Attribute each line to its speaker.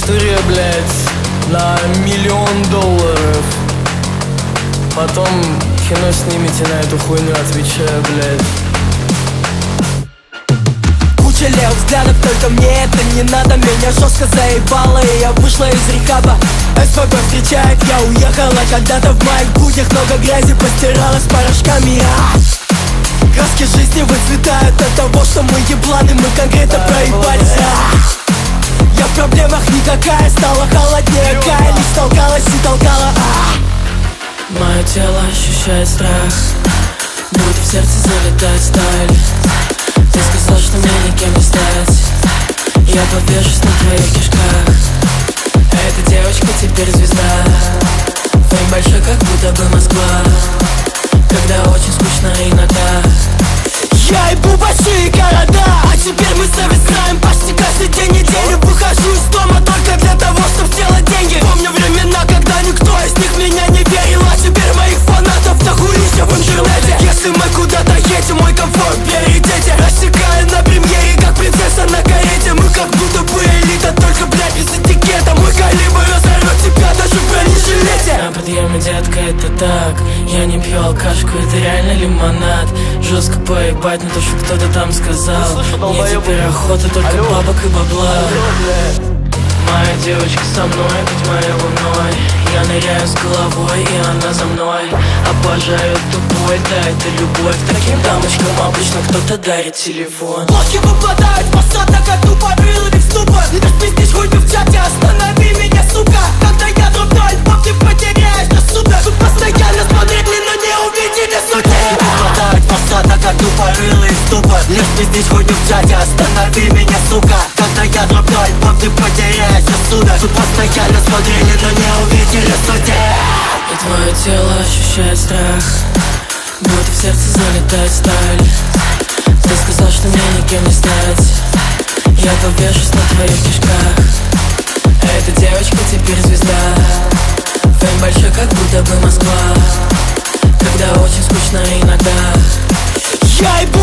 Speaker 1: История, блядь, на $1 000 000. Потом кино снимите на эту хуйню, отвечаю, блядь.
Speaker 2: Куча левых взглядов, только мне это не надо. Меня жестко заебало, и я вышла из рехаба. СПБ встречает, я уехала когда-то. В моих буднях много грязи постирала с порошками. Краски жизни выцветают от того, что мы ебланы. Мы конкретно проебались. Я в проблемах никакая, стала холоднее. Кая лишь толкалась и толкала.
Speaker 3: Мое тело ощущает страх, будто в сердце залетает сталь. Ты сказал, что мне никем не стать. Я повешусь на твоих кишках. Эта девочка теперь звезда. Фейм большой, как будто бы Москва. Когда очень скучно иногда.
Speaker 2: Я ебу большие города, а теперь мы зависаем почти каждый день недели. Выхожу из дома только для того, чтобы сделать деньги. Помню времена, когда никто из них меня не верил. А теперь моих фанатов дохуища в интернете. Если мы куда-то едем, мой комфорт в приоритете. Рассекая на премьере, как принцесса на карете. Мы как будто бы элита, только, блядь, без этикета. Мой калибр разорвет тебя даже в бронежилете.
Speaker 3: На подъеме, детка, это так. Я не пью алкашку, это реально лимонад. Жестко поебать на то, что кто-то там сказал. Мне теперь охота только бабок и бабла. Моя девочка со мной, быть моей луной. Я ныряю с головой, и она за мной. Обожаю тупой, да, это любовь. Таким дамочкам обычно кто-то дарит телефон.
Speaker 2: Блоки выпадают, посадок, как тупо рылый в ступор. Не пиздишь хуйню в чате, останови меня, сука. Когда я дроблю альбом, ты потеряешь до суда. Тут постоянно смотрели, но не увидели сути. Выпадают, посадок, как тупо рылый в ступор. Не пиздишь хуйню в чате, останови меня, сука. Когда я дроблю альбом, ты потеряешь до суда. Тут постоянно смотрели, но не увидели сути.
Speaker 3: И твое тело ощущает страх, будто в сердце залетает сталь. Ты сказал, что мне никем не стать. Я повешусь на твоих кишках. Эта девочка теперь звезда. Фейм большой, как будто бы Москва. Когда очень скучно иногда.
Speaker 2: Я ебу